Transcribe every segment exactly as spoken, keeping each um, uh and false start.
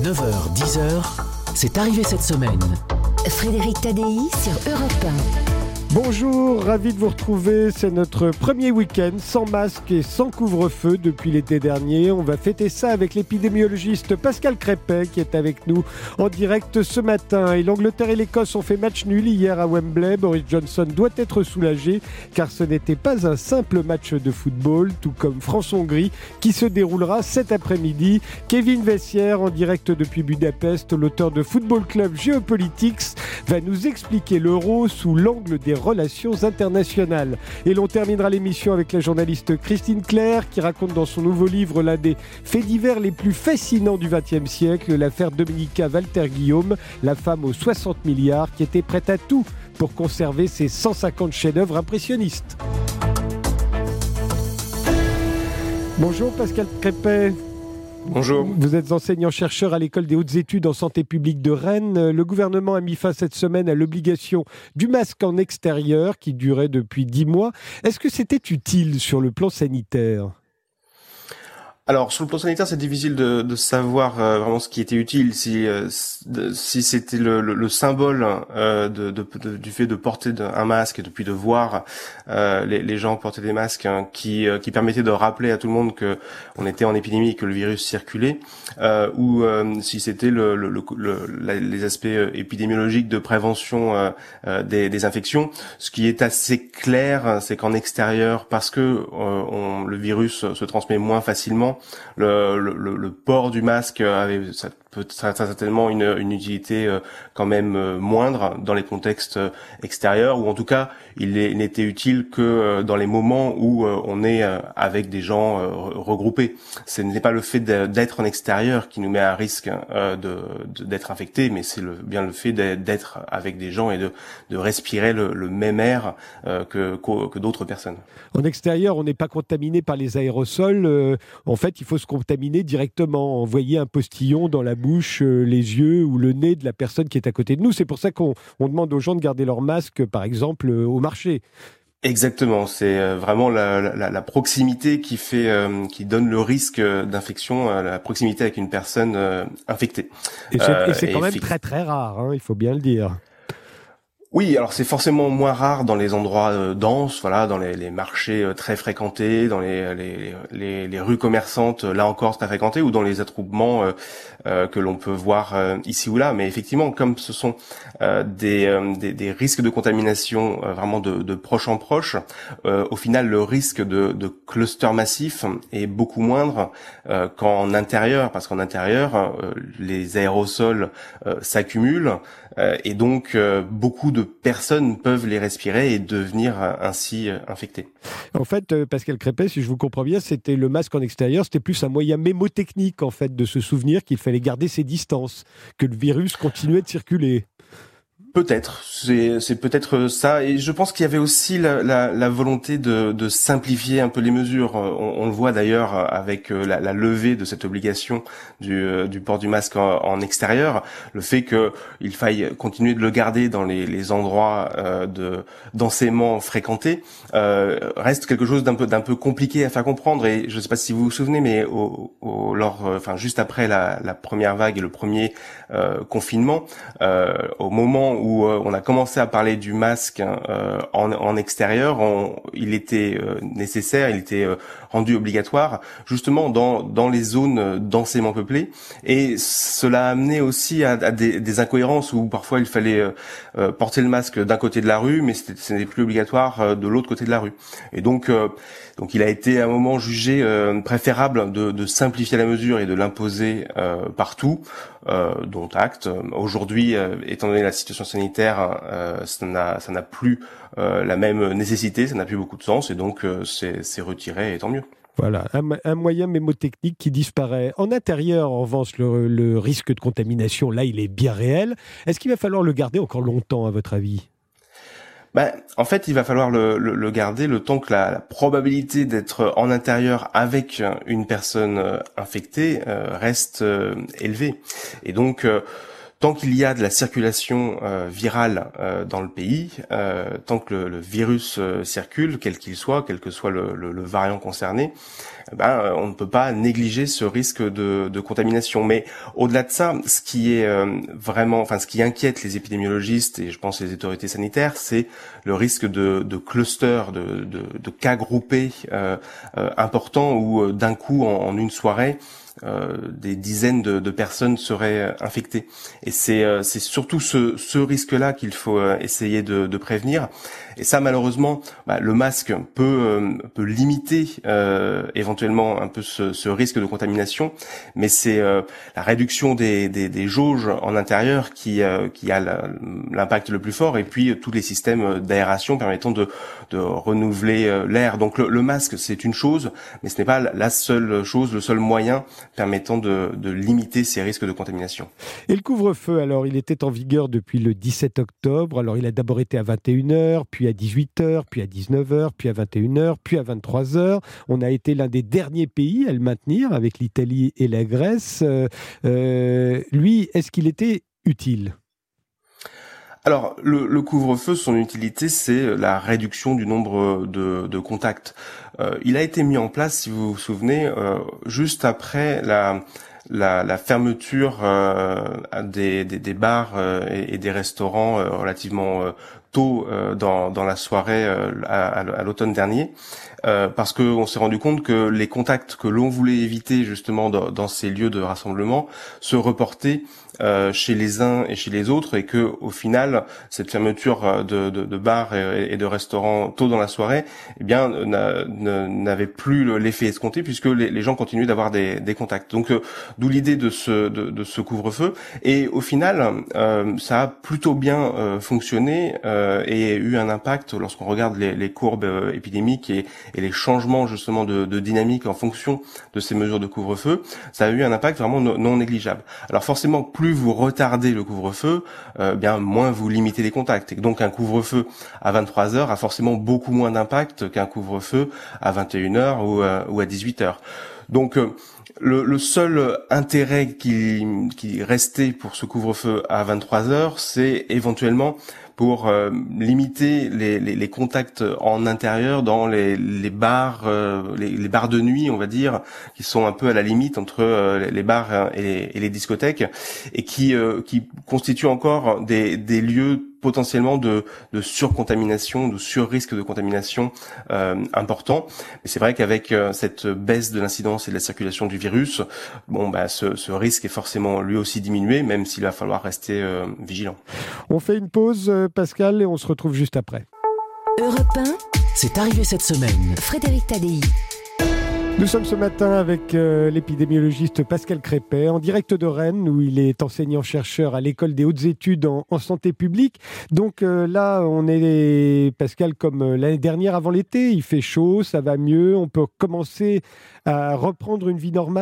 neuf heures dix, c'est arrivé cette semaine. Frédéric Tadei sur Europe un. Bonjour, ravi de vous retrouver. C'est notre premier week-end sans masque et sans couvre-feu depuis l'été dernier. On va fêter ça avec l'épidémiologiste Pascal Crépet qui est avec nous en direct ce matin. Et l'Angleterre et l'Écosse ont fait match nul hier à Wembley. Boris Johnson doit être soulagé car ce n'était pas un simple match de football, tout comme France-Hongrie qui se déroulera cet après-midi. Kevin Vessière en direct depuis Budapest, l'auteur de Football Club Geopolitics, va nous expliquer l'euro sous l'angle des relations internationales. Et l'on terminera l'émission avec la journaliste Christine Claire qui raconte dans son nouveau livre l'un des faits divers les plus fascinants du vingtième siècle, l'affaire Dominica Walter-Guillaume, la femme aux soixante milliards qui était prête à tout pour conserver ses cent cinquante chefs-d'œuvre impressionnistes. Bonjour Pascal Crépet. Bonjour. Vous êtes enseignant-chercheur à l'École des hautes études en santé publique de Rennes. Le gouvernement a mis fin cette semaine à l'obligation du masque en extérieur qui durait depuis dix mois. Est-ce que c'était utile sur le plan sanitaire ? Alors, sur le plan sanitaire, c'est difficile de, de savoir euh, vraiment ce qui était utile, si euh, si c'était le, le, le symbole euh, de, de, de, du fait de porter un masque et depuis de voir euh, les, les gens porter des masques hein, qui euh, qui permettait de rappeler à tout le monde que on était en épidémie et que le virus circulait, euh, ou euh, si c'était le, le, le, le, les aspects épidémiologiques de prévention euh, euh, des, des infections. Ce qui est assez clair, c'est qu'en extérieur, parce que euh, on, le virus se transmet moins facilement, Le, le, le port du masque avait ça peut ça, ça, certainement une, une utilité euh, quand même euh, moindre dans les contextes euh, extérieurs, ou en tout cas il, est, il n'était utile que euh, dans les moments où euh, on est euh, avec des gens euh, regroupés. Ce n'est pas le fait de, d'être en extérieur qui nous met à risque euh, de, de, d'être infecté, mais c'est le, bien le fait d'être avec des gens et de, de respirer le, le même air euh, que, que, que d'autres personnes. En extérieur, on n'est pas contaminé par les aérosols. Euh, en fait, il faut se contaminer directement, envoyer un postillon dans la bouche, euh, les yeux ou le nez de la personne qui est à côté de nous. C'est pour ça qu'on on demande aux gens de garder leur masque, par exemple, euh, au marché. Exactement, c'est vraiment la, la, la proximité qui fait, euh, qui donne le risque d'infection, la proximité avec une personne euh, infectée. Et c'est, euh, et c'est quand et même très très rare, hein, il faut bien le dire. Oui, alors c'est forcément moins rare dans les endroits euh, denses, voilà, dans les, les marchés euh, très fréquentés, dans les, les, les, les rues commerçantes, là encore très fréquentées, ou dans les attroupements euh, euh, que l'on peut voir euh, ici ou là. Mais effectivement, comme ce sont euh, des, euh, des, des risques de contamination euh, vraiment de, de proche en proche, euh, au final, le risque de, de cluster massif est beaucoup moindre euh, qu'en intérieur, parce qu'en intérieur, euh, les aérosols euh, s'accumulent euh, et donc euh, beaucoup de personnes peuvent les respirer et devenir ainsi infectées. En fait, Pascal Crépet, si je vous comprends bien, c'était le masque en extérieur, c'était plus un moyen mémotechnique en fait de se souvenir qu'il fallait garder ses distances, que le virus continuait de circuler. Peut-être, c'est, c'est peut-être ça. Et je pense qu'il y avait aussi la, la, la volonté de, de simplifier un peu les mesures. On, on le voit d'ailleurs avec la, la levée de cette obligation du, du port du masque en, en extérieur. Le fait qu'il faille continuer de le garder dans les, les endroits euh, de, densément fréquentés euh, reste quelque chose d'un peu, d'un peu compliqué à faire comprendre. Et je ne sais pas si vous vous souvenez, mais au, au, lors, enfin juste après la, la première vague et le premier euh, confinement, euh, au moment où où euh, on a commencé à parler du masque euh, en, en extérieur, on, il était euh, nécessaire, il était euh, rendu obligatoire, justement dans dans les zones densément peuplées, et cela a amené aussi à, à des, des incohérences où parfois il fallait euh, euh, porter le masque d'un côté de la rue, mais ce n'est plus obligatoire euh, de l'autre côté de la rue. Et donc euh, donc il a été à un moment jugé euh, préférable de, de simplifier la mesure et de l'imposer euh, partout, euh, dont acte. Aujourd'hui, euh, étant donné la situation sanitaire, euh, ça n'a ça n'a plus euh, la même nécessité, ça n'a plus beaucoup de sens, et donc euh, c'est, c'est retiré, et tant mieux. Voilà, un, un moyen mémotechnique qui disparaît. En intérieur, en revanche, le, le risque de contamination, là, il est bien réel. Est-ce qu'il va falloir le garder encore longtemps, à votre avis ? Ben, en fait, il va falloir le, le, le garder le temps que la, la probabilité d'être en intérieur avec une personne euh, infectée euh, reste euh, élevée. Et donc, euh, tant qu'il y a de la circulation euh, virale euh, dans le pays, euh, tant que le, le virus euh, circule, quel qu'il soit, quel que soit le, le, le variant concerné, eh ben, on ne peut pas négliger ce risque de, de contamination. Mais au-delà de ça, ce qui est euh, vraiment, enfin, ce qui inquiète les épidémiologistes et je pense les autorités sanitaires, c'est le risque de, de clusters, de, de, de cas groupés euh, euh, importants où euh, d'un coup, en, en une soirée, Euh, des dizaines de, de personnes seraient infectées. Et c'est, euh, c'est surtout ce, ce risque-là qu'il faut euh, essayer de, de prévenir. Et ça, malheureusement, bah, le masque peut, euh, peut limiter euh, éventuellement un peu ce, ce risque de contamination, mais c'est euh, la réduction des, des, des jauges en intérieur qui, euh, qui a la, l'impact le plus fort, et puis tous les systèmes d'aération permettant de, de renouveler euh, l'air. Donc le, le masque, c'est une chose, mais ce n'est pas la seule chose, le seul moyen permettant de, de limiter ces risques de contamination. Et le couvre-feu, alors, il était en vigueur depuis le dix-sept octobre. Alors, il a d'abord été à vingt et une heures, puis à dix-huit heures, puis à dix-neuf heures, puis à vingt et une heures, puis à vingt-trois heures. On a été l'un des derniers pays à le maintenir, avec l'Italie et la Grèce. Euh, euh, lui, est-ce qu'il était utile ? Alors, le, le couvre-feu, son utilité, c'est la réduction du nombre de, de contacts. Euh, il a été mis en place, si vous vous souvenez, euh, juste après la, la, la fermeture euh, des, des, des bars euh, et, et des restaurants euh, relativement euh, tôt euh, dans, dans la soirée euh, à, à l'automne dernier. Euh, parce que on s'est rendu compte que les contacts que l'on voulait éviter justement dans, dans ces lieux de rassemblement se reportaient euh, chez les uns et chez les autres, et que au final cette fermeture de, de, de bars et, et de restaurants tôt dans la soirée, eh bien n'a, n'avait plus l'effet escompté, puisque les, les gens continuaient d'avoir des, des contacts. Donc euh, d'où l'idée de ce de, de ce couvre-feu, et au final euh, ça a plutôt bien euh, fonctionné euh, et eu un impact lorsqu'on regarde les, les courbes euh, épidémiques et et les changements justement de, de dynamique en fonction de ces mesures de couvre-feu. Ça a eu un impact vraiment non, non négligeable. Alors forcément, plus vous retardez le couvre-feu, euh, bien moins vous limitez les contacts. Et donc un couvre-feu à vingt-trois heures a forcément beaucoup moins d'impact qu'un couvre-feu à vingt et une heures ou, euh, ou à dix-huit heures. Donc euh, le, le seul intérêt qui, qui restait pour ce couvre-feu à vingt-trois heures, c'est éventuellement pour euh, limiter les, les, les contacts en intérieur dans les, les bars, euh, les, les bars de nuit, on va dire, qui sont un peu à la limite entre euh, les bars et les, et les discothèques, et qui, euh, qui constituent encore des, des lieux potentiellement de, de surcontamination, de surrisque de contamination euh, important. Mais c'est vrai qu'avec euh, cette baisse de l'incidence et de la circulation du virus, bon, bah, ce, ce risque est forcément lui aussi diminué, même s'il va falloir rester euh, vigilant. On fait une pause, Pascal, et on se retrouve juste après. Europe un, C'est arrivé cette semaine. Frédéric Tadei. Nous sommes ce matin avec euh, l'épidémiologiste Pascal Crépet, en direct de Rennes, où il est enseignant-chercheur à l'École des hautes études en, en santé publique. Donc euh, là, on est, Pascal, comme euh, l'année dernière avant l'été, il fait chaud, ça va mieux, on peut commencer à reprendre une vie normale ?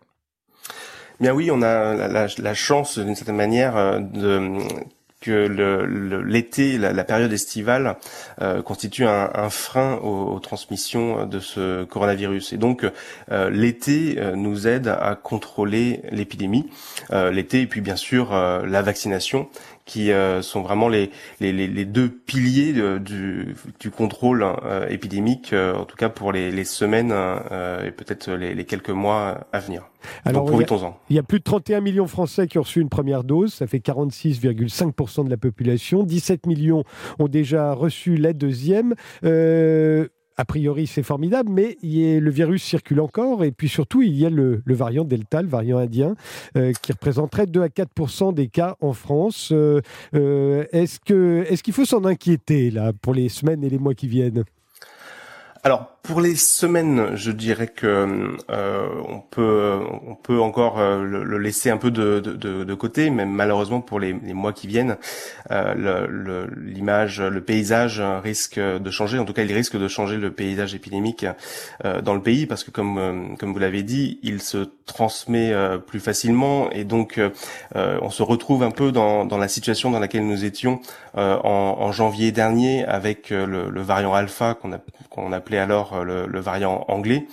Bien oui, on a la, la, la chance, d'une certaine manière, euh, de... que le, le, l'été, la, la période estivale, euh, constitue un, un frein aux, aux transmissions de ce coronavirus. Et donc, euh, l'été euh, nous aide à contrôler l'épidémie. Euh, l'été, et puis bien sûr, euh, la vaccination, qui euh, sont vraiment les, les, les deux piliers de, du, du contrôle euh, épidémique, euh, en tout cas pour les, les semaines euh, et peut-être les, les quelques mois à venir. Alors, donc profitons-en. Il y a plus de trente et un millions de Français qui ont reçu une première dose, ça fait quarante-six virgule cinq pour cent de la population. dix-sept millions ont déjà reçu la deuxième. Euh, a priori, c'est formidable, mais il y a, le virus circule encore. Et puis surtout, il y a le, le variant Delta, le variant indien, euh, qui représenterait deux à quatre pour cent des cas en France. Euh, euh, est-ce que, est-ce qu'il faut s'en inquiéter là, pour les semaines et les mois qui viennent ? Alors, pour les semaines, je dirais que euh, on peut on peut encore euh, le, le laisser un peu de, de, de côté, mais malheureusement pour les, les mois qui viennent, euh, le, le, l'image, le paysage risque de changer. En tout cas, il risque de changer le paysage épidémique euh, dans le pays, parce que comme euh, comme vous l'avez dit, il se transmet euh, plus facilement, et donc euh, on se retrouve un peu dans dans la situation dans laquelle nous étions euh, en, en janvier dernier avec le, le variant alpha qu'on a qu'on appelait alors le, le variant anglais,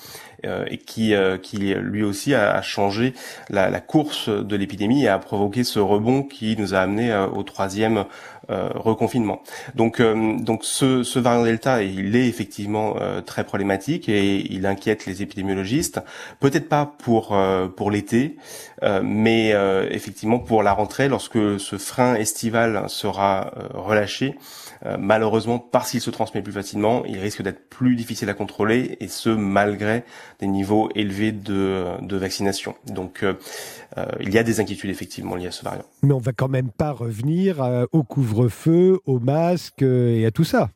euh, et qui, euh, qui lui aussi a, a changé la, la course de l'épidémie et a provoqué ce rebond qui nous a amené euh, au troisième euh, reconfinement. Donc, euh, donc ce, ce variant Delta, il est effectivement euh, très problématique et il inquiète les épidémiologistes. Peut-être pas pour euh, pour l'été, euh, mais euh, effectivement pour la rentrée, lorsque ce frein estival sera euh, relâché. Euh, malheureusement, parce qu'il se transmet plus facilement, il risque d'être plus difficile à contrôler, et ce malgré des niveaux élevés de, de vaccination. Donc, euh, euh, il y a des inquiétudes effectivement liées à ce variant. Mais on va quand même pas revenir euh, au couvre-feu, au masque euh, et à tout ça.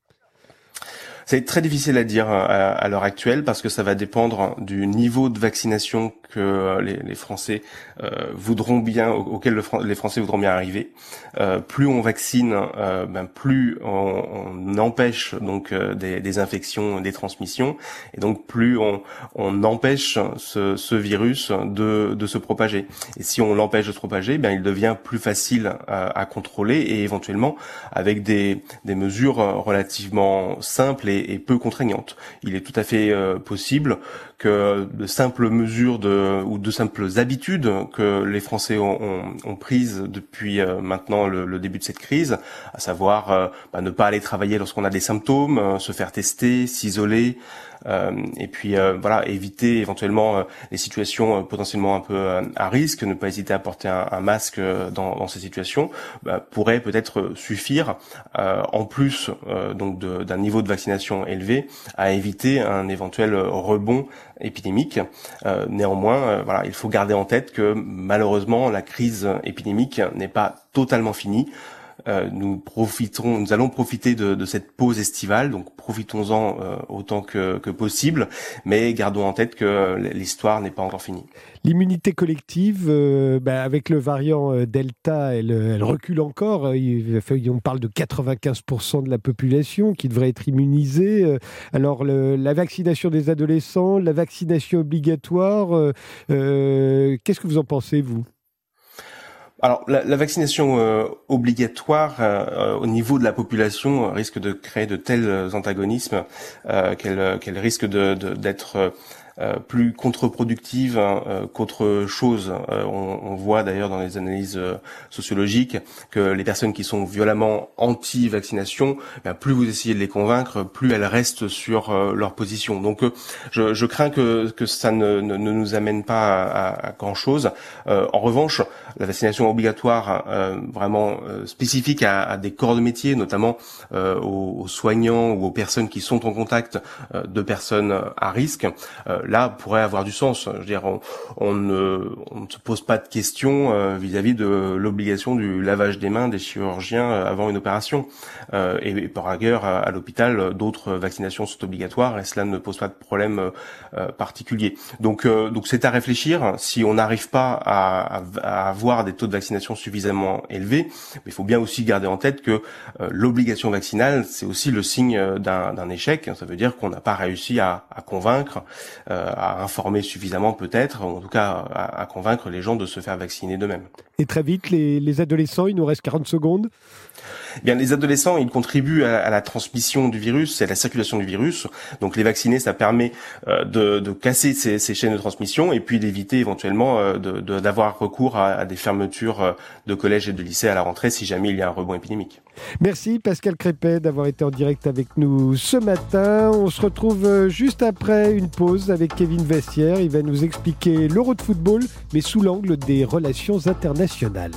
C'est très difficile à dire à, à l'heure actuelle parce que ça va dépendre du niveau de vaccination que les, les Français euh, voudront bien, auquel le, les Français voudront bien arriver. Euh, plus on vaccine, euh, ben plus on, on empêche donc euh, des, des infections, des transmissions, et donc plus on, on empêche ce, ce virus de, de se propager. Et si on l'empêche de se propager, ben il devient plus facile à, à contrôler et éventuellement avec des, des mesures relativement simples et et peu contraignante. Il est tout à fait euh, possible que de simples mesures de, ou de simples habitudes que les Français ont, ont, ont prises depuis euh, maintenant le, le début de cette crise, à savoir euh, bah, ne pas aller travailler lorsqu'on a des symptômes, euh, se faire tester, s'isoler, euh, et puis euh, voilà, éviter éventuellement euh, les situations euh, potentiellement un peu euh, à risque, ne pas hésiter à porter un, un masque euh, dans, dans ces situations, bah, pourrait peut-être suffire, euh, en plus euh, donc de, d'un niveau de vaccination élevé, à éviter un éventuel rebond épidémique. Euh, néanmoins, euh, voilà, il faut garder en tête que malheureusement la crise épidémique n'est pas totalement finie. Euh, nous profiterons, nous allons profiter de, de cette pause estivale, donc profitons-en euh, autant que, que possible, mais gardons en tête que l'histoire n'est pas encore finie. L'immunité collective, euh, bah, avec le variant euh, Delta, elle, elle recule encore. Il, on parle de quatre-vingt-quinze pour cent de la population qui devrait être immunisée. Alors, le, la vaccination des adolescents, la vaccination obligatoire, euh, euh, qu'est-ce que vous en pensez, vous ? Alors, la, la vaccination euh, obligatoire euh, au niveau de la population euh, risque de créer de tels antagonismes euh, qu'elle, qu'elle risque de, de, d'être euh, Euh, plus contre-productive hein, euh, qu'autre chose. Euh, on, on voit d'ailleurs dans les analyses euh, sociologiques que les personnes qui sont violemment anti-vaccination, ben, plus vous essayez de les convaincre, plus elles restent sur euh, leur position. Donc euh, je, je crains que, que ça ne, ne, ne nous amène pas à, à, à grand-chose. Euh, en revanche, la vaccination obligatoire euh, vraiment euh, spécifique à, à des corps de métier, notamment euh, aux, aux soignants ou aux personnes qui sont en contact euh, de personnes à risque, euh, là pourrait avoir du sens. Je veux dire, on, on, ne, on ne se pose pas de questions euh, vis-à-vis de l'obligation du lavage des mains des chirurgiens euh, avant une opération. Euh, et, et par ailleurs, à, à l'hôpital, d'autres vaccinations sont obligatoires et cela ne pose pas de problème euh, particulier. Donc, euh, donc c'est à réfléchir. Si on n'arrive pas à, à, à avoir des taux de vaccination suffisamment élevés, mais il faut bien aussi garder en tête que euh, l'obligation vaccinale, c'est aussi le signe d'un, d'un échec. Ça veut dire qu'on n'a pas réussi à, à convaincre, euh, à informer suffisamment peut-être, ou en tout cas à, à convaincre les gens de se faire vacciner d'eux-mêmes. Et très vite, les, les adolescents, il nous reste quarante secondes. Eh bien, les adolescents, ils contribuent à, à la transmission du virus, à la circulation du virus. Donc, les vacciner, ça permet euh, de, de casser ces, ces chaînes de transmission et puis d'éviter éventuellement euh, de, de, d'avoir recours à, à des fermetures euh, de collèges et de lycées à la rentrée si jamais il y a un rebond épidémique. Merci Pascal Crépet d'avoir été en direct avec nous ce matin. On se retrouve juste après une pause avec Kevin Vessière. Il va nous expliquer l'Euro de football, mais sous l'angle des relations internationales.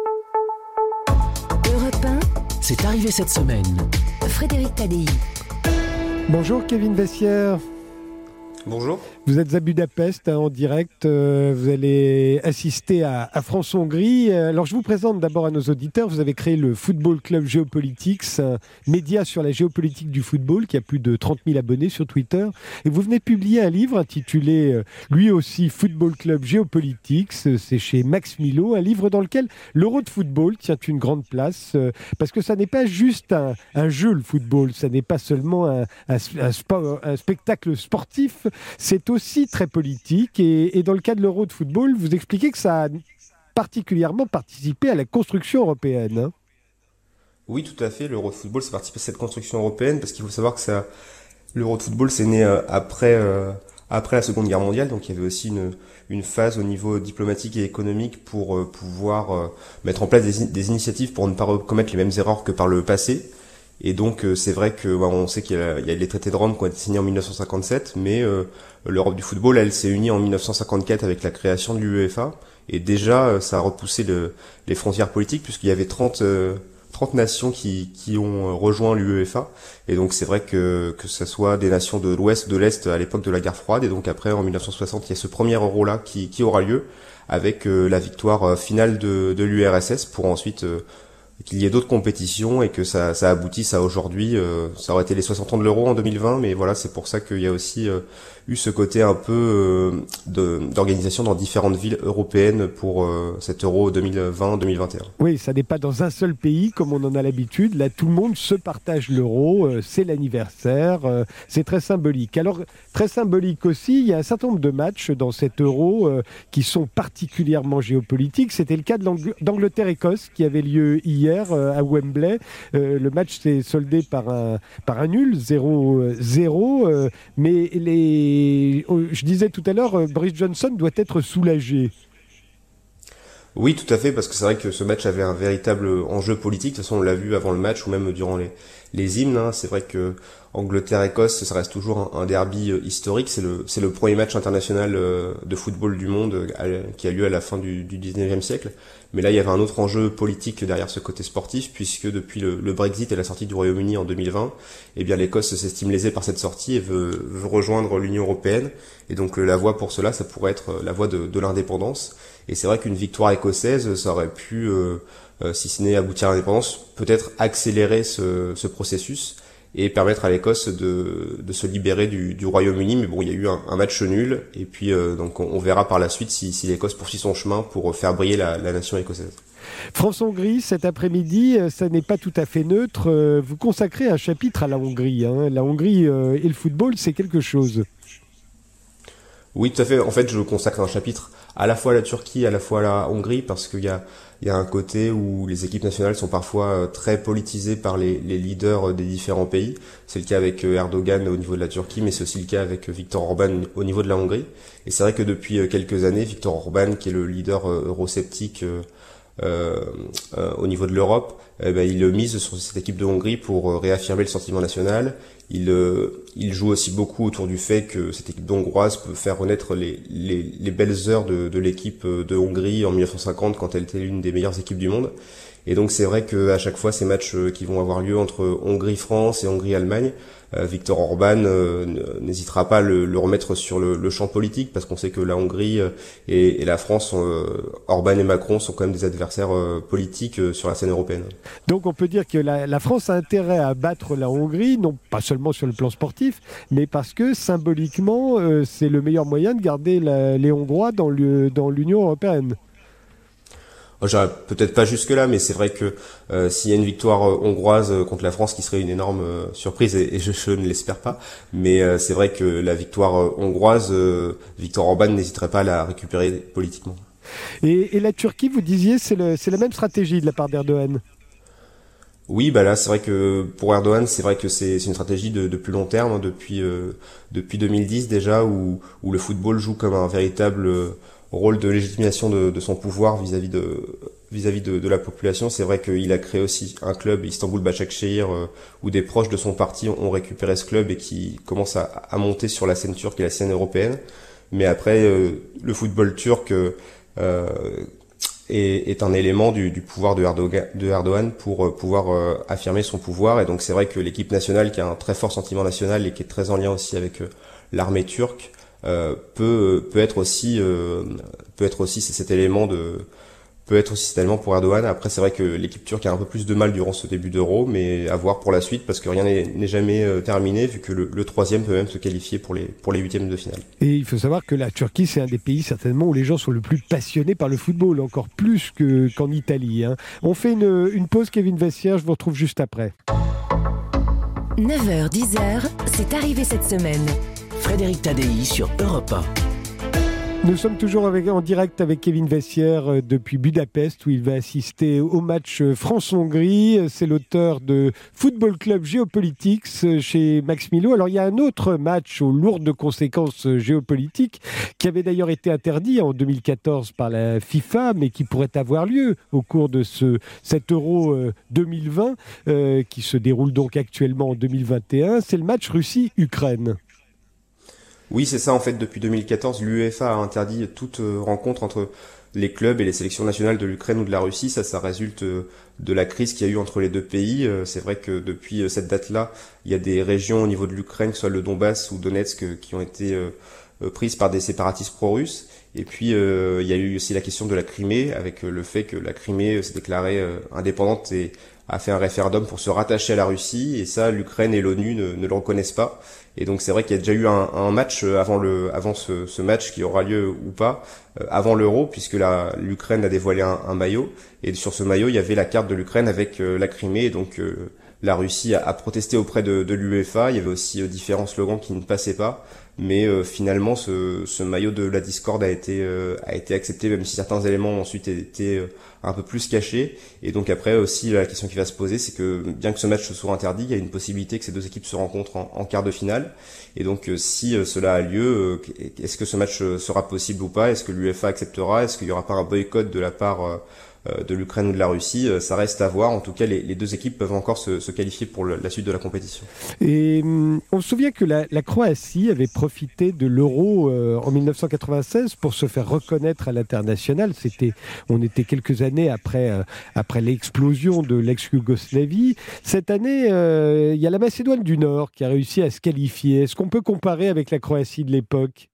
Europe un, c'est arrivé cette semaine. Frédéric Tadei. Bonjour Kevin Vessière. Bonjour. Vous êtes à Budapest hein, en direct, euh, vous allez assister à, à France-Hongrie. Alors je vous présente d'abord à nos auditeurs, vous avez créé le Football Club Geopolitics, un média sur la géopolitique du football qui a plus de trente mille abonnés sur Twitter. Et vous venez de publier un livre intitulé euh, lui aussi Football Club Geopolitics, c'est chez Max Milo, un livre dans lequel l'Euro de football tient une grande place, euh, parce que ça n'est pas juste un, un jeu le football, ça n'est pas seulement un, un, un, sport, un spectacle sportif, c'est aussi très politique et, et dans le cas de l'Euro de football, vous expliquez que ça a particulièrement participé à la construction européenne. Hein. Oui, tout à fait. L'Euro de football, ça participe à cette construction européenne parce qu'il faut savoir que ça, l'Euro de football, c'est né euh, après euh, après la Seconde Guerre mondiale, donc il y avait aussi une, une phase au niveau diplomatique et économique pour euh, pouvoir euh, mettre en place des, des initiatives pour ne pas commettre les mêmes erreurs que par le passé. Et donc euh, c'est vrai que bah, on sait qu'il y a, il y a les traités de Rome qui ont été signés en mille neuf cent cinquante-sept, mais euh, l'Europe du football, elle s'est unie en mille neuf cent cinquante-quatre avec la création de l'UEFA, et déjà euh, ça a repoussé le, les frontières politiques puisqu'il y avait trente euh, trente nations qui, qui ont rejoint l'UEFA, et donc c'est vrai que que ce soit des nations de l'Ouest, de l'Est à l'époque de la guerre froide, et donc après en mille neuf cent soixante il y a ce premier euro là qui, qui aura lieu avec euh, la victoire finale de, de l'U R S S pour ensuite euh, qu'il y ait d'autres compétitions et que ça, ça aboutisse à aujourd'hui. Euh, ça aurait été les soixante ans de l'euro en deux mille vingt, mais voilà, c'est pour ça qu'il y a aussi euh, eu ce côté un peu euh, de, d'organisation dans différentes villes européennes pour euh, cet euro deux mille vingt deux mille vingt et un. Oui, ça n'est pas dans un seul pays comme on en a l'habitude. Là, tout le monde se partage l'euro, euh, c'est l'anniversaire, euh, c'est très symbolique. Alors, très symbolique aussi, il y a un certain nombre de matchs dans cet euro euh, qui sont particulièrement géopolitiques. C'était le cas de l'Ang- d'Angleterre-Écosse qui avait lieu hier à Wembley. Euh, le match s'est soldé par un, par un nul, zéro zéro. Euh, mais les, oh, je disais tout à l'heure, Boris Johnson doit être soulagé. Oui, tout à fait, parce que c'est vrai que ce match avait un véritable enjeu politique. De toute façon, on l'a vu avant le match ou même durant les, les hymnes. Hein. C'est vrai que Angleterre-Écosse, ça reste toujours un, un derby historique. C'est le, c'est le premier match international de football du monde qui a lieu à la fin du, du dix-neuvième siècle. Mais là, il y avait un autre enjeu politique derrière ce côté sportif, puisque depuis le, le Brexit et la sortie du Royaume-Uni en deux mille vingt, eh bien l'Écosse s'estime lésée par cette sortie et veut, veut rejoindre l'Union européenne. Et donc la voie pour cela, ça pourrait être la voie de, de l'indépendance. Et c'est vrai qu'une victoire écossaise, ça aurait pu, euh, euh, si ce n'est aboutir à l'indépendance, peut-être accélérer ce, ce processus et permettre à l'Écosse de, de se libérer du, du Royaume-Uni. Mais bon, il y a eu un, un match nul, et puis euh, donc on, on verra par la suite si, si l'Écosse poursuit son chemin pour faire briller la, la nation écossaise. France-Hongrie, cet après-midi, ça n'est pas tout à fait neutre. Vous consacrez un chapitre à la Hongrie. Hein. La Hongrie euh, et le football, c'est quelque chose. Oui, tout à fait. En fait, je consacre un chapitre à la fois à la Turquie, à la fois à la Hongrie, parce qu'il y a, il y a un côté où les équipes nationales sont parfois très politisées par les, les leaders des différents pays. C'est le cas avec Erdogan au niveau de la Turquie, mais c'est aussi le cas avec Viktor Orban au niveau de la Hongrie. Et c'est vrai que depuis quelques années, Viktor Orban, qui est le leader eurosceptique euh, euh, au niveau de l'Europe, eh ben, il mise sur cette équipe de Hongrie pour réaffirmer le sentiment national. Il, euh, il joue aussi beaucoup autour du fait que cette équipe hongroise peut faire renaître les, les, les belles heures de, de l'équipe de Hongrie en mille neuf cent cinquante quand elle était l'une des meilleures équipes du monde. Et donc c'est vrai qu'à chaque fois ces matchs qui vont avoir lieu entre Hongrie-France et Hongrie-Allemagne, euh, Viktor Orban euh, n'hésitera pas à le, le remettre sur le, le champ politique, parce qu'on sait que la Hongrie et, et la France, sont, euh, Orban et Macron sont quand même des adversaires euh, politiques euh, sur la scène européenne. Donc on peut dire que la, la France a intérêt à battre la Hongrie, non pas seulement sur le plan sportif, mais parce que symboliquement euh, c'est le meilleur moyen de garder la, les Hongrois dans, le, dans l'Union européenne. J'aurais peut-être pas jusque là, mais c'est vrai que euh, s'il y a une victoire euh, hongroise euh, contre la France, qui serait une énorme euh, surprise, et, et je, je ne l'espère pas, mais euh, c'est vrai que la victoire euh, hongroise, euh, Viktor Orban n'hésiterait pas à la récupérer politiquement. Et, et la Turquie, vous disiez, c'est, le, c'est la même stratégie de la part d'Erdogan? Oui, bah là, c'est vrai que pour Erdogan, c'est vrai que c'est, c'est une stratégie de, de plus long terme, hein, depuis euh, depuis deux mille dix déjà, où où le football joue comme un véritable euh, rôle de légitimation de, de son pouvoir vis-à-vis de vis-à-vis de, de la population. C'est vrai qu'il a créé aussi un club, Istanbul Başakşehir, euh, où des proches de son parti ont, ont récupéré ce club et qui commence à, à monter sur la scène turque et la scène européenne. Mais après, euh, le football turc euh, est, est un élément du, du pouvoir de Erdogan, de Erdogan pour euh, pouvoir euh, affirmer son pouvoir. Et donc c'est vrai que l'équipe nationale, qui a un très fort sentiment national et qui est très en lien aussi avec euh, l'armée turque, Euh, peut peut être aussi euh, peut être aussi c'est cet élément de peut être aussi cet élément pour Erdogan. Après c'est vrai que l'équipe turque a un peu plus de mal durant ce début d'Euro, mais à voir pour la suite, parce que rien n'est, n'est jamais euh, terminé, vu que le, le troisième peut même se qualifier pour les pour les huitièmes de finale. Et il faut savoir que la Turquie, c'est un des pays certainement où les gens sont le plus passionnés par le football, encore plus que, qu'en Italie. Hein. On fait une, une pause, Kevin Vessière, je vous retrouve juste après. neuf heures dix, c'est arrivé cette semaine. Frédéric Tadei sur Europe un. Nous sommes toujours avec, en direct avec Kevin Vessière euh, depuis Budapest où il va assister au match euh, France-Hongrie. C'est l'auteur de Football Club Geopolitics euh, chez Max Milo. Alors il y a un autre match aux lourdes conséquences euh, géopolitiques qui avait d'ailleurs été interdit en deux mille quatorze par la FIFA mais qui pourrait avoir lieu au cours de ce, cet Euro euh, deux mille vingt euh, qui se déroule donc actuellement en deux mille vingt et un. C'est le match Russie-Ukraine. Oui, c'est ça en fait. Depuis deux mille quatorze, l'UEFA a interdit toute euh, rencontre entre les clubs et les sélections nationales de l'Ukraine ou de la Russie. Ça, ça résulte euh, de la crise qu'il y a eu entre les deux pays. Euh, c'est vrai que depuis euh, cette date-là, il y a des régions au niveau de l'Ukraine, que ce soit le Donbass ou Donetsk, euh, qui ont été euh, euh, prises par des séparatistes pro-russes. Et puis, euh, il y a eu aussi la question de la Crimée, avec euh, le fait que la Crimée euh, s'est déclarée euh, indépendante et a fait un référendum pour se rattacher à la Russie. Et ça, l'Ukraine et l'ONU ne, ne le reconnaissent pas. Et donc c'est vrai qu'il y a déjà eu un, un match avant le, avant ce, ce match qui aura lieu ou pas, euh, avant l'Euro, puisque la, l'Ukraine a dévoilé un, un maillot. Et sur ce maillot, il y avait la carte de l'Ukraine avec euh, la Crimée. Et donc euh, la Russie a, a protesté auprès de, de l'UEFA. Il y avait aussi euh, différents slogans qui ne passaient pas. Mais euh, finalement, ce, ce maillot de la discorde a été euh, a été accepté, même si certains éléments ont ensuite été euh, un peu plus cachés. Et donc après aussi, la question qui va se poser, c'est que bien que ce match soit interdit, il y a une possibilité que ces deux équipes se rencontrent en, en quart de finale. Et donc euh, si euh, cela a lieu, euh, est-ce que ce match euh, sera possible ou pas? Est-ce que l'UEFA acceptera? Est-ce qu'il y aura pas un boycott de la part euh, de l'Ukraine ou de la Russie? Ça reste à voir. En tout cas, les, les deux équipes peuvent encore se, se qualifier pour le, la suite de la compétition. Et hum, on se souvient que la, la Croatie avait profité de l'Euro euh, en mille neuf cent quatre-vingt-seize pour se faire reconnaître à l'international. C'était, on était quelques années après, euh, après l'explosion de l'ex-Yougoslavie. Cette année, euh, il y a la Macédoine du Nord qui a réussi à se qualifier. Est-ce qu'on peut comparer avec la Croatie de l'époque?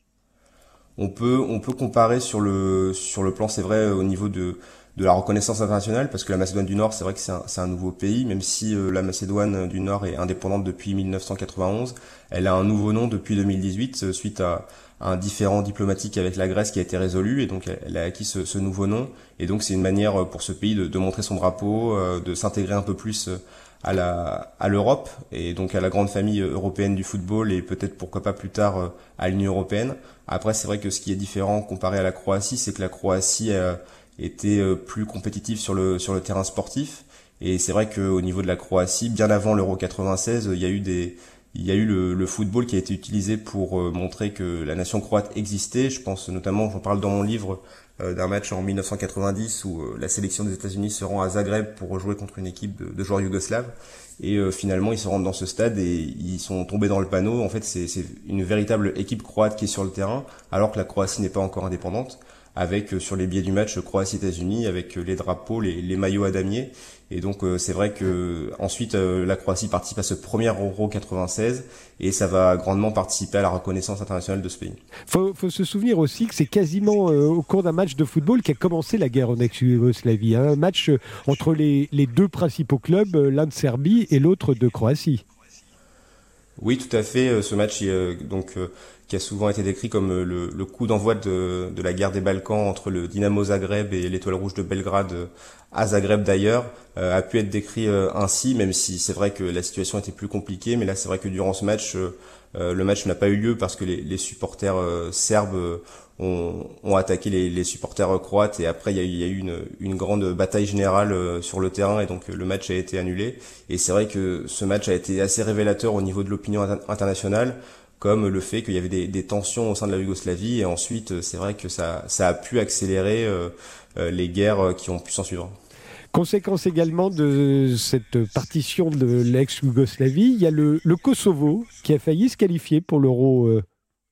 On peut, on peut comparer sur le, sur le plan, c'est vrai, au niveau de, de la reconnaissance internationale, parce que la Macédoine du Nord, c'est vrai que c'est un, c'est un nouveau pays, même si euh, la Macédoine du Nord est indépendante depuis mille neuf cent quatre-vingt-onze. Elle a un nouveau nom depuis deux mille dix-huit, euh, suite à, à un différend diplomatique avec la Grèce qui a été résolu, et donc elle, elle a acquis ce, ce nouveau nom. Et donc c'est une manière pour ce pays de, de montrer son drapeau, euh, de s'intégrer un peu plus euh, à la à l'Europe et donc à la grande famille européenne du football et peut-être pourquoi pas plus tard à l'Union européenne. Après, c'est vrai que ce qui est différent comparé à la Croatie, c'est que la Croatie a été plus compétitive sur le sur le terrain sportif. Et c'est vrai qu'au niveau de la Croatie, bien avant l'Euro quatre-vingt-seize, il y a eu des il y a eu le, le football qui a été utilisé pour montrer que la nation croate existait. Je pense notamment, j'en parle dans mon livre, d'un match en mille neuf cent quatre-vingt-dix où la sélection des États-Unis se rend à Zagreb pour jouer contre une équipe de, de joueurs yougoslaves. Et euh, finalement, ils se rendent dans ce stade et ils sont tombés dans le panneau. En fait, c'est, c'est une véritable équipe croate qui est sur le terrain, alors que la Croatie n'est pas encore indépendante, avec euh, sur les billets du match Croatie-États-Unis, avec euh, les drapeaux, les, les maillots à damier. Et donc, euh, c'est vrai que ensuite, euh, la Croatie participe à ce premier Euro quatre-vingt-seize et ça va grandement participer à la reconnaissance internationale de ce pays. Faut, faut se souvenir aussi que c'est quasiment euh, au cours d'un match de football qu'a commencé la guerre en ex-Yougoslavie. Hein, un match euh, entre les, les deux principaux clubs, euh, l'un de Serbie et l'autre de Croatie. Oui, tout à fait. Ce match, euh, donc, euh, qui a souvent été décrit comme euh, le, le coup d'envoi de, de la guerre des Balkans entre le Dynamo Zagreb et l'Étoile Rouge de Belgrade, euh, à Zagreb d'ailleurs, euh, a pu être décrit euh, ainsi, même si c'est vrai que la situation était plus compliquée. Mais là, c'est vrai que durant ce match, euh, euh, le match n'a pas eu lieu parce que les, les supporters euh, serbes euh, ont, ont attaqué les, les supporters euh, croates et après il y a, il y a eu une, une grande bataille générale euh, sur le terrain et donc euh, le match a été annulé. Et c'est vrai que ce match a été assez révélateur au niveau de l'opinion inter- internationale, comme le fait qu'il y avait des, des tensions au sein de la Yougoslavie et ensuite c'est vrai que ça, ça a pu accélérer euh, euh, les guerres qui ont pu s'en suivre. Conséquence également de cette partition de l'ex-Yougoslavie, il y a le, le Kosovo qui a failli se qualifier pour l'Euro. Euh...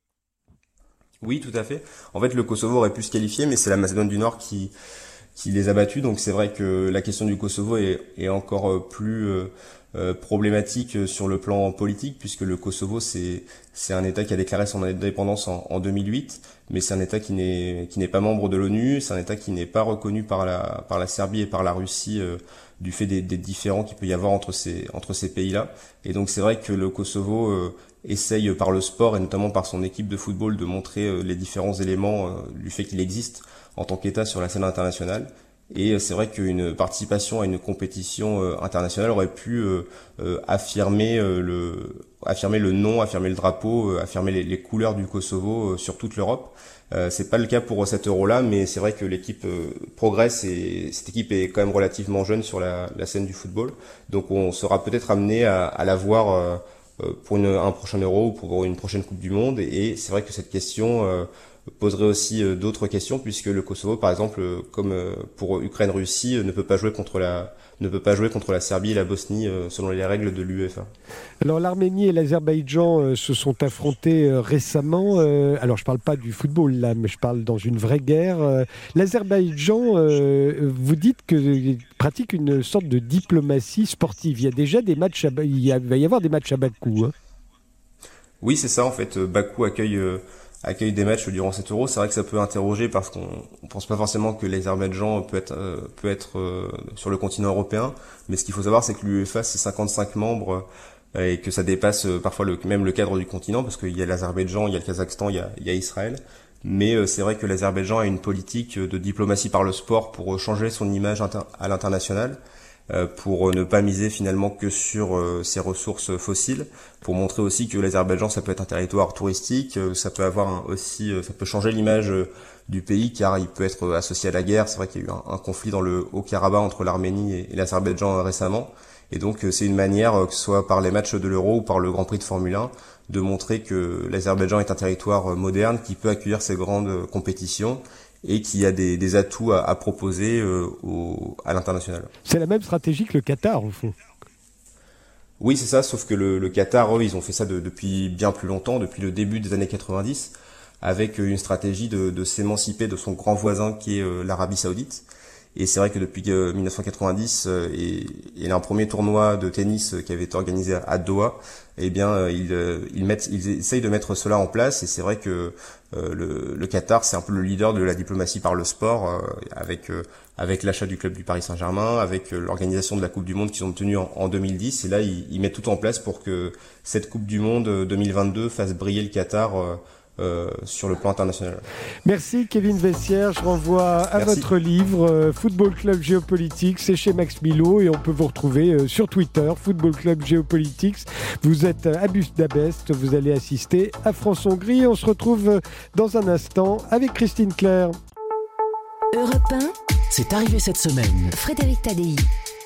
Oui, tout à fait. En fait, le Kosovo aurait pu se qualifier, mais c'est la Macédoine du Nord qui qui les a battus. Donc c'est vrai que la question du Kosovo est, est encore plus euh, euh, problématique sur le plan politique, puisque le Kosovo c'est c'est un État qui a déclaré son indépendance en, en deux mille huit, mais c'est un État qui n'est qui n'est pas membre de l'ONU, c'est un État qui n'est pas reconnu par la par la Serbie et par la Russie euh, du fait des, des différends qu'il peut y avoir entre ces entre ces pays-là. Et donc c'est vrai que le Kosovo euh, essaye par le sport et notamment par son équipe de football de montrer euh, les différents éléments euh, du fait qu'il existe en tant qu'État sur la scène internationale. Et c'est vrai qu'une participation à une compétition euh, internationale aurait pu euh, euh, affirmer euh, le affirmer le nom, affirmer le drapeau, euh, affirmer les, les couleurs du Kosovo euh, sur toute l'Europe. Euh, c'est pas le cas pour cet Euro-là, mais c'est vrai que l'équipe euh, progresse et cette équipe est quand même relativement jeune sur la, la scène du football. Donc on sera peut-être amené à, à la voir euh, pour une, un prochain Euro ou pour une prochaine Coupe du Monde. Et, et c'est vrai que cette question euh, poserait aussi euh, d'autres questions, puisque le Kosovo, par exemple, euh, comme euh, pour Ukraine-Russie, euh, ne peut pas jouer contre la ne peut pas jouer contre la Serbie et la Bosnie euh, selon les règles de l'UEFA. Alors l'Arménie et l'Azerbaïdjan euh, se sont affrontés euh, récemment. Euh, alors je parle pas du football là, mais je parle dans une vraie guerre. Euh, L'Azerbaïdjan, euh, vous dites que pratique une sorte de diplomatie sportive. Il y a déjà des matchs, à, il, y a, il va y avoir des matchs à Bakou. Hein. Oui, c'est ça en fait. Bakou accueille euh, accueille des matchs durant cet Euro. C'est vrai que ça peut interroger parce qu'on ne pense pas forcément que l'Azerbaïdjan peut être euh, peut être euh, sur le continent européen, mais ce qu'il faut savoir, c'est que l'UEFA, c'est cinquante-cinq membres euh, et que ça dépasse euh, parfois le, même le cadre du continent, parce qu'il y a l'Azerbaïdjan, il y a le Kazakhstan, il y a, il y a Israël. Mais euh, c'est vrai que l'Azerbaïdjan a une politique de diplomatie par le sport pour changer son image inter- à l'international, euh, pour ne pas miser finalement que sur euh, ses ressources fossiles, pour montrer aussi que l'Azerbaïdjan, ça peut être un territoire touristique, euh, ça peut avoir un, aussi, euh, ça peut changer l'image euh, du pays, car il peut être associé à la guerre. C'est vrai qu'il y a eu un, un conflit dans le Haut-Karabakh entre l'Arménie et, et l'Azerbaïdjan euh, récemment, et donc euh, c'est une manière, euh, que ce soit par les matchs de l'Euro ou par le Grand Prix de Formule un, de montrer que l'Azerbaïdjan est un territoire euh, moderne qui peut accueillir ces grandes euh, compétitions et qui a des, des atouts à, à proposer euh, au, à l'international. C'est la même stratégie que le Qatar, au fond. Oui, c'est ça, sauf que le, le Qatar, eux, ils ont fait ça de, depuis bien plus longtemps, depuis le début des années quatre-vingt-dix, avec une stratégie de, de s'émanciper de son grand voisin qui est euh, l'Arabie Saoudite. Et c'est vrai que depuis euh, dix-neuf cent quatre-vingt-dix, euh, et, et un premier tournoi de tennis euh, qui avait été organisé à, à Doha, eh bien, euh, ils, euh, ils, mettent, ils essayent de mettre cela en place. Et c'est vrai que euh, le, le Qatar, c'est un peu le leader de la diplomatie par le sport, euh, avec euh, avec l'achat du club du Paris Saint-Germain, avec euh, l'organisation de la Coupe du Monde qu'ils ont tenue en, en deux mille dix. Et là, ils, ils mettent tout en place pour que cette Coupe du Monde deux mille vingt-deux fasse briller le Qatar euh, Euh, sur le plan international. Merci Kevin Vessière, je renvoie à Merci. votre livre euh, Football Club Géopolitique, c'est chez Max Milo et on peut vous retrouver euh, sur Twitter, Football Club Géopolitique. Vous êtes à Bus d'Abest, vous allez assister à France-Hongrie. On se retrouve euh, dans un instant avec Christine Claire. Europe un, C'est arrivé cette semaine. Frédéric Tadei.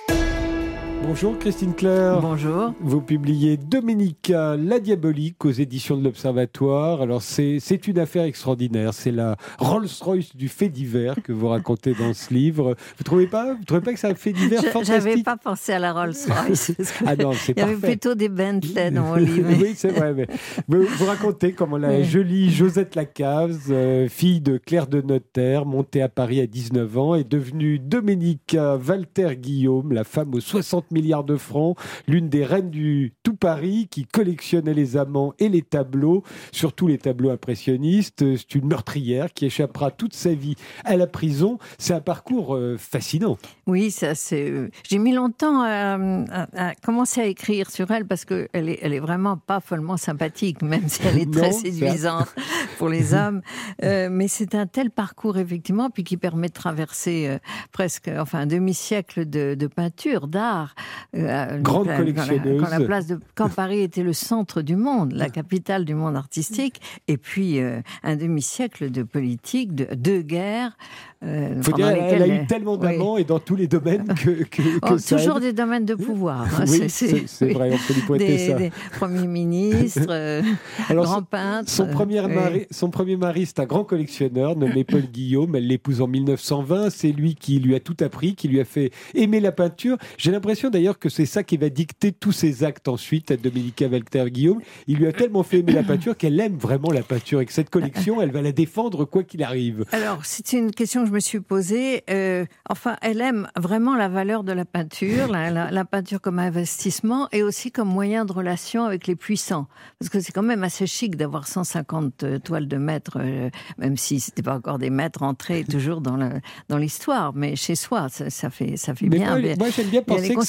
Bonjour Christine Claire. Bonjour. Vous publiez Domenica, la diabolique aux éditions de l'Observatoire. Alors c'est, c'est une affaire extraordinaire. C'est la Rolls-Royce du fait divers que vous racontez dans ce livre. Vous trouvez pas Vous trouvez pas que c'est un fait divers Je, fantastique? J'avais pas pensé à la Rolls-Royce. Ah non, c'est Il y avait parfait. plutôt des Bentley dans mon livre. Oui, c'est vrai. Mais vous, vous racontez comment la Oui. jolie Josette Lacaze, euh, fille de clerc de notaire, montée à Paris à dix-neuf ans, est devenue Domenica Walter Guillaume, la femme aux soixante milliards de francs, l'une des reines du tout Paris qui collectionnait les amants et les tableaux, surtout les tableaux impressionnistes. C'est une meurtrière qui échappera toute sa vie à la prison. C'est un parcours euh, fascinant. Oui, ça c'est. euh, J'ai mis longtemps à, à- à commencer à écrire sur elle parce que elle est, elle est vraiment pas follement sympathique, même si elle est très Non, séduisante pour les hommes. Euh, mais c'est un tel parcours effectivement, puis qui permet de traverser euh, presque, enfin, un demi-siècle de, de peinture, d'art. Euh, Grande quand la- collectionneuse. Quand la place de quand Paris était le centre du monde, la capitale du monde artistique, et puis euh, un demi-siècle de politique, de, de guerre. Euh, Faut dire, pendant elle a lesquelles- eu tellement oui. d'amants et dans tous les domaines que, que, que Oh, ça toujours aide. des domaines de pouvoir. hein, Oui, c'est, c'est oui. vrai, on peut lui pointer Des, ça. des premiers ministres, euh, Alors, grands son- peintres. Son premier, euh, mari, oui. son premier mari, c'est un grand collectionneur nommé Paul Guillaume. Elle l'épouse en mille neuf cent vingt. C'est lui qui lui a tout appris, qui lui a fait aimer la peinture. J'ai l'impression d'ailleurs que c'est ça qui va dicter tous ses actes ensuite à Domenica Walter Guillaume. Il lui a tellement fait aimer la peinture qu'elle aime vraiment la peinture et que cette collection, elle va la défendre quoi qu'il arrive. Alors, c'est une question que je me suis posée. Euh, enfin, elle aime vraiment la valeur de la peinture, la, la, la peinture comme investissement et aussi comme moyen de relation avec les puissants. Parce que c'est quand même assez chic d'avoir cent cinquante toiles de maîtres, euh, même si c'était pas encore des maîtres entrés toujours dans, la, dans l'histoire, mais chez soi, ça, ça fait, ça fait Mais bien. moi, Mais moi, j'aime bien il y a penser les que c'est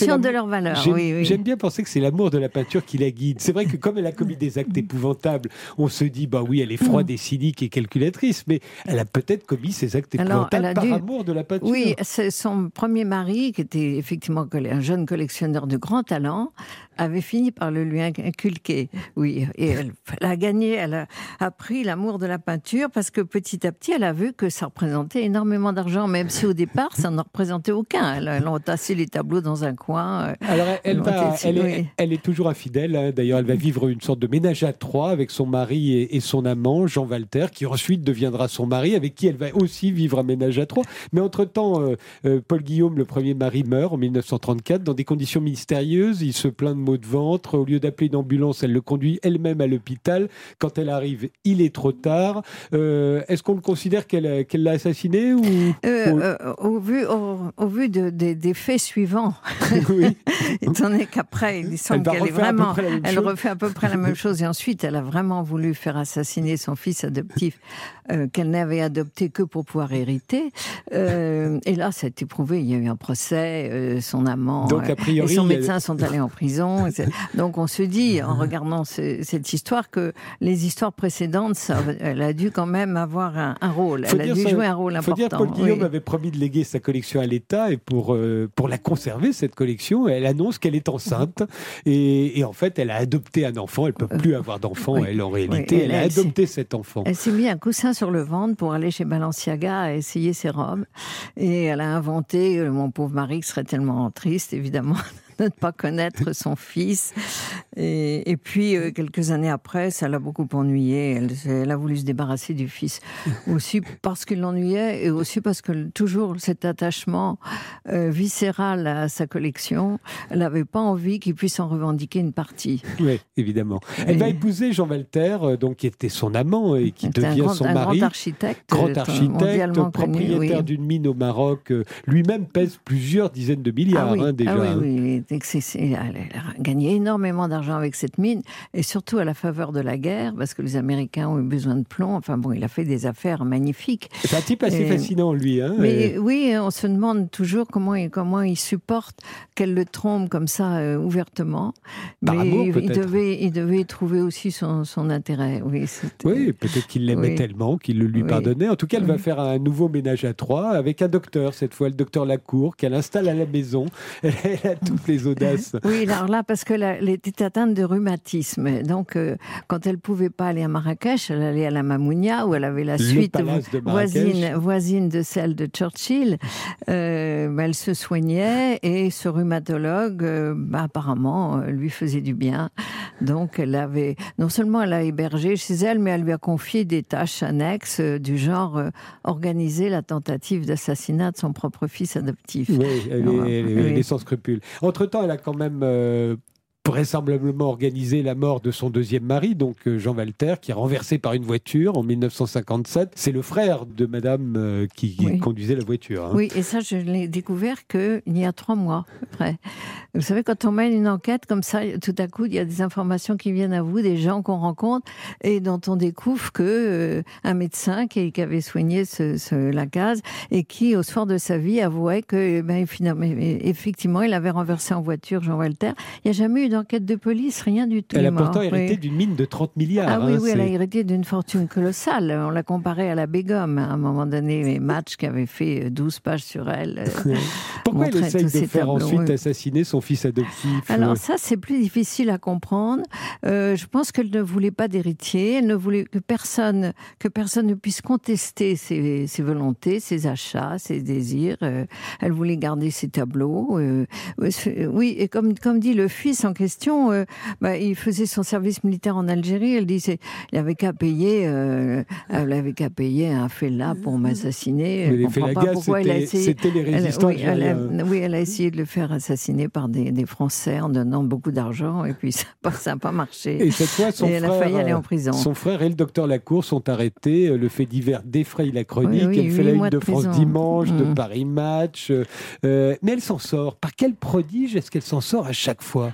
consciente de leurs valeurs. J'aime, oui, oui. j'aime bien penser que c'est l'amour de la peinture qui la guide. C'est vrai que comme elle a commis des actes épouvantables, on se dit, bah oui, elle est froide et cynique et calculatrice, mais elle a peut-être commis ces actes épouvantables Alors, par dû... amour de la peinture. Oui, c'est son premier mari, qui était effectivement un jeune collectionneur de grand talent, avait fini par le lui inculquer. Oui, et elle, elle a gagné, elle a appris l'amour de la peinture parce que petit à petit, elle a vu que ça représentait énormément d'argent, même si au départ, ça n'en représentait aucun. Elle, elle a entassé les tableaux dans un coin. Alors, elle, elle, va, elle, est, elle est toujours infidèle. Hein. D'ailleurs, elle va vivre une sorte de ménage à trois avec son mari et, et son amant, Jean Walter, qui ensuite deviendra son mari, avec qui elle va aussi vivre un ménage à trois. Mais entre-temps, euh, euh, Paul Guillaume, le premier mari, meurt en dix-neuf cent trente-quatre dans des conditions mystérieuses. Il se plaint de maux de ventre. Au lieu d'appeler une ambulance, elle le conduit elle-même à l'hôpital. Quand elle arrive, il est trop tard. Euh, est-ce qu'on le considère qu'elle, qu'elle l'a assassiné ou... euh, euh, au vu, au, au vu de, de, des faits suivants, oui. étant donné qu'après, il semble qu'elle est vraiment, elle refait à peu près la même chose. Et ensuite, elle a vraiment voulu faire assassiner son fils adoptif, euh, qu'elle n'avait adopté que pour pouvoir hériter. Euh, et là, ça a été prouvé. Il y a eu un procès. Euh, son amant Donc, a priori, et son médecin a... sont allés en prison. Donc, on se dit, en regardant ce, cette histoire, que les histoires précédentes, ça, elle a dû quand même avoir un, un rôle. Faut elle a dû ça, jouer un rôle important. Il faut dire Paul Guillaume oui. avait promis de léguer sa collection à l'État et pour, euh, pour la conserver, cette collection, elle annonce qu'elle est enceinte et, et en fait, elle a adopté un enfant. Elle ne peut plus avoir d'enfant, oui. elle, en réalité. Oui, elle, elle a adopté cet enfant. Elle s'est mis un coussin sur le ventre pour aller chez Balenciaga et essayer ses robes. Et elle a inventé, euh, mon pauvre mari qui serait tellement triste, évidemment, de ne pas connaître son fils. Et, et puis, euh, quelques années après, ça l'a beaucoup ennuyée. Elle, elle a voulu se débarrasser du fils. Aussi parce qu'il l'ennuyait et aussi parce que toujours cet attachement euh, viscéral à sa collection, elle n'avait pas envie qu'il puisse en revendiquer une partie. Oui, évidemment. Elle et... va épouser Jean Walter, donc, qui était son amant et qui C'était devient un grand, son un mari. Grand architecte. Grand architecte, propriétaire connu, oui. d'une mine au Maroc. Lui-même pèse plusieurs dizaines de milliards, ah oui, hein, déjà. Ah oui, oui. C'est, c'est, elle a gagné énormément d'argent avec cette mine, et surtout à la faveur de la guerre, parce que les Américains ont eu besoin de plomb. Enfin bon, il a fait des affaires magnifiques. C'est un type assez et... fascinant, lui. Hein, mais et... oui, on se demande toujours comment il, comment il supporte qu'elle le trompe comme ça, euh, ouvertement. Par mais amour, il, peut-être. Il devait, il devait trouver aussi son, son intérêt. Oui, oui, peut-être qu'il l'aimait oui. tellement qu'il le lui oui. pardonnait. En tout cas, elle oui. va faire un nouveau ménage à trois avec un docteur, cette fois, le docteur Lacour, qu'elle installe à la maison. Elle a toutes les audaces. Oui, alors là, parce qu'elle était atteinte de rhumatisme. Donc, euh, quand elle ne pouvait pas aller à Marrakech, elle allait à la Mamounia, où elle avait la suite voisine, voisine de celle de Churchill. Euh, bah, elle se soignait et ce rhumatologue, euh, bah, apparemment, euh, lui faisait du bien. Donc, elle avait, non seulement elle a hébergé chez elle, mais elle lui a confié des tâches annexes euh, du genre euh, organiser la tentative d'assassinat de son propre fils adoptif. Oui, elle, Alors, est, elle, oui. elle est sans scrupules. Entre-temps, elle a quand même euh, vraisemblablement organisé la mort de son deuxième mari, donc euh, Jean Walter, qui est renversé par une voiture en dix-neuf cent cinquante-sept. C'est le frère de madame euh, qui oui. conduisait la voiture. Hein. Oui, et ça, je l'ai découvert qu'il y a trois mois, après. Vous savez, quand on mène une enquête comme ça, tout à coup, il y a des informations qui viennent à vous, des gens qu'on rencontre, et dont on découvre que euh, un médecin qui, qui avait soigné ce, ce Lacaze, et qui, au soir de sa vie, avouait que, ben, finalement, effectivement, il avait renversé en voiture Jean Walter. Il n'y a jamais eu d'enquête de police, rien du tout. Elle a pourtant hérité oui. d'une mine de trente milliards. Ah oui, hein, oui, elle a hérité d'une fortune colossale. On l'a comparée à la Begum, à un moment donné, les matchs qui avaient fait douze pages sur elle. Pourquoi elle essaye de faire tableaux, ensuite oui. assassiner son fils adoptif? Alors ça, c'est plus difficile à comprendre. Euh, je pense qu'elle ne voulait pas d'héritier. Elle ne voulait que personne, que personne ne puisse contester ses, ses volontés, ses achats, ses désirs. Euh, elle voulait garder ses tableaux. Euh, oui, et comme, comme dit le fils en question, euh, bah, il faisait son service militaire en Algérie. Elle disait, il avait qu'à payer, euh, elle avait qu'à payer un fellah pour m'assassiner. Mais les félagas, c'était, c'était les résistants elle, oui, elle a, oui, elle a essayé de le faire assassiner par des, des Français en donnant beaucoup d'argent, et puis ça n'a pas marché. Et cette fois, son et elle frère, a failli aller en prison. Son frère et le docteur Lacour sont arrêtés. Le fait divers défraye la chronique. Oui, oui, elle fait la une de, de France Dimanche, mmh. de Paris Match. Euh, mais elle s'en sort. Par quel prodige est-ce qu'elle s'en sort à chaque fois? Alors,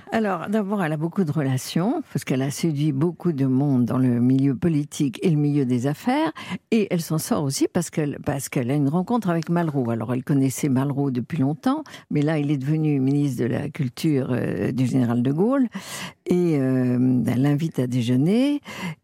Alors, d'abord, elle a beaucoup de relations, parce qu'elle a séduit beaucoup de monde dans le milieu politique et le milieu des affaires, et elle s'en sort aussi parce qu'elle, parce qu'elle a une rencontre avec Malraux. Alors, elle connaissait Malraux depuis longtemps, mais là, il est devenu ministre de la Culture euh, du général de Gaulle, et euh, elle l'invite à déjeuner.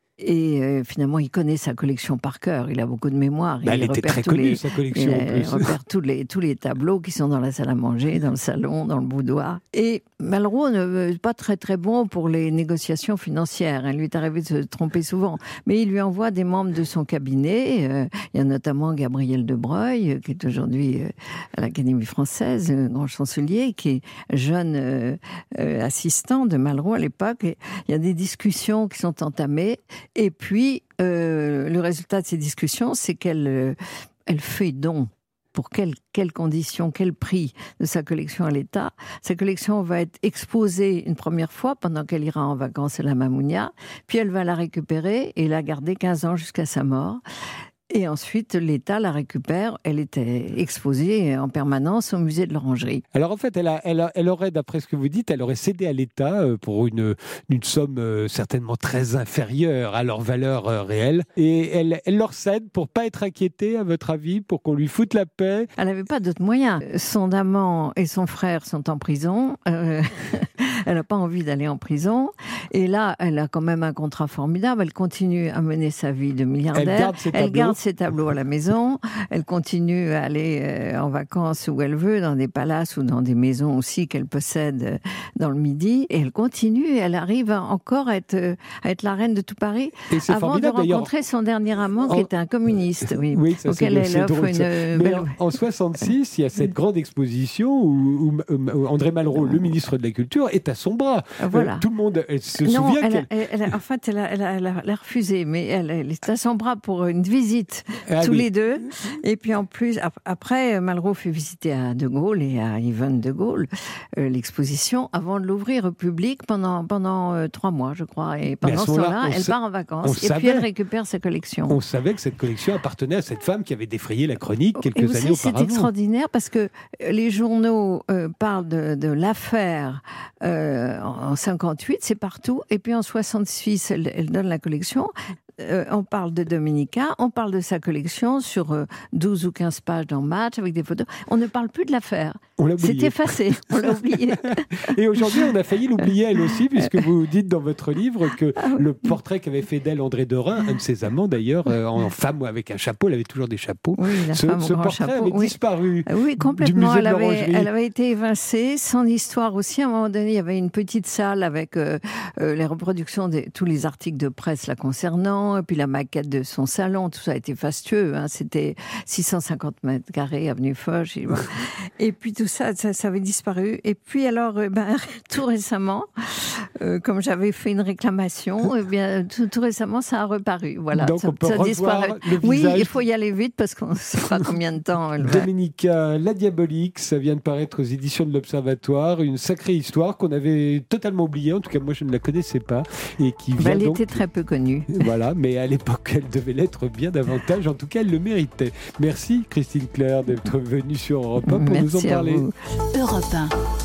Et euh, finalement, il connaît sa collection par cœur. Il a beaucoup de mémoire. Bah, il elle était très connue, les, sa collection. Il, en plus. il repère tous les, tous les tableaux qui sont dans la salle à manger, dans le salon, dans le boudoir. Et Malraux n'est pas très très bon pour les négociations financières. Il lui est arrivé de se tromper souvent. Mais il lui envoie des membres de son cabinet. Euh, il y a notamment Gabriel de Broglie, qui est aujourd'hui euh, à l'Académie française, euh, grand chancelier, qui est jeune euh, euh, assistant de Malraux à l'époque. Et il y a des discussions qui sont entamées. Et puis, euh, le résultat de ces discussions, c'est qu'elle euh, elle fait don. Pour quelles quelle conditions, quel prix de sa collection à l'État. Sa collection va être exposée une première fois pendant qu'elle ira en vacances à la Mamounia, puis elle va la récupérer et la garder quinze ans jusqu'à sa mort. Et ensuite, l'État la récupère. Elle était exposée en permanence au musée de l'Orangerie. Alors en fait, elle, a, elle, a, elle aurait, d'après ce que vous dites, elle aurait cédé à l'État pour une, une somme certainement très inférieure à leur valeur réelle. Et elle, elle leur cède pour pas être inquiétée, à votre avis, pour qu'on lui foute la paix. Elle n'avait pas d'autres moyens. Son amant et son frère sont en prison. Euh, elle n'a pas envie d'aller en prison. Et là, elle a quand même un contrat formidable. Elle continue à mener sa vie de milliardaire. Elle garde ses tableaux. Elle garde ses tableaux à la maison. Elle continue à aller euh, en vacances où elle veut, dans des palaces ou dans des maisons aussi qu'elle possède euh, dans le Midi. Et elle continue. Elle arrive encore à être, euh, à être la reine de tout Paris. Et c'est avant de rencontrer son dernier amant en... qui était un communiste. Oui, oui ça, auquel c'est, elle offre drôle, une Mais belle... en, en soixante-six, il y a cette grande exposition où, où, où André Malraux, le ministre de la Culture, est à son bras. Voilà. Euh, tout le monde elle se non, souvient elle qu'elle... a, elle a, en fait, elle a, elle, a, elle, a, elle a refusé, mais elle, elle est à son bras pour une visite, ah, tous oui. les deux. Et puis en plus, après, Malraux fait visiter à De Gaulle et à Yvonne de Gaulle euh, l'exposition avant de l'ouvrir au public pendant, pendant euh, trois mois, je crois. Et pendant ce temps-là, elle sa... part en vacances. Et savait... puis elle récupère sa collection. On savait que cette collection appartenait à cette femme qui avait défrayé la chronique quelques et vous années savez, auparavant. C'est extraordinaire parce que les journaux euh, parlent de, de l'affaire euh, en cinquante-huit, c'est partout. Et puis en soixante-six, elle, elle donne la collection. Euh, on parle de Dominica, on parle de sa collection sur euh, douze ou quinze pages dans Match avec des photos. On ne parle plus de l'affaire. On l'a oublié. C'est effacé, on l'a oublié. Et aujourd'hui, on a failli l'oublier elle aussi, puisque vous dites dans votre livre que ah oui. le portrait qu'avait fait d'elle André Derain, un de ses amants d'ailleurs, euh, en femme avec un chapeau, elle avait toujours des chapeaux. Oui, la ce femme ce au grand portrait chapeau, avait oui. disparu. Oui, complètement. Du musée elle, de avait, l'Orangerie. elle avait été évincée. Son histoire aussi, à un moment donné, il y avait une petite salle avec euh, euh, les reproductions de tous les articles de presse la concernant, et puis la maquette de son salon. Tout ça a été fastueux. Hein. C'était six cent cinquante mètres carrés, avenue Foch. Et, bon. et puis tout ça, ça, ça avait disparu. Et puis alors, euh, ben, tout récemment, euh, comme j'avais fait une réclamation, eh bien, tout, tout récemment, ça a reparu. Voilà, donc ça, on peut ça revoir disparaît. le Oui, visage. il faut y aller vite parce qu'on ne sait pas combien de temps elle va. Dominica, La Diabolique, ça vient de paraître aux éditions de l'Observatoire. Une sacrée histoire qu'on avait totalement oubliée. En tout cas, moi, je ne la connaissais pas. Et qui vient ben, elle donc... était très peu connue. Voilà, mais à l'époque, elle devait l'être bien davantage. En tout cas, elle le méritait. Merci, Christine Claire, d'être venue sur Europe un pour Merci nous en parler. Europe un.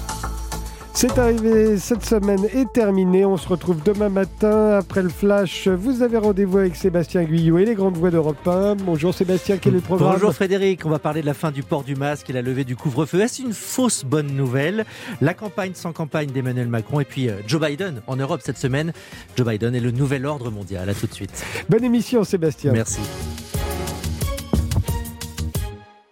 C'est arrivé, cette semaine est terminée. On se retrouve demain matin après le flash. Vous avez rendez-vous avec Sébastien Guyot et les grandes voix d'Europe un. Bonjour Sébastien, quel est le programme ? Bonjour Frédéric, on va parler de la fin du port du masque et la levée du couvre-feu. Est-ce une fausse bonne nouvelle ? La campagne sans campagne d'Emmanuel Macron et puis euh, Joe Biden en Europe cette semaine. Joe Biden est le nouvel ordre mondial. À tout de suite. Bonne émission Sébastien. Merci.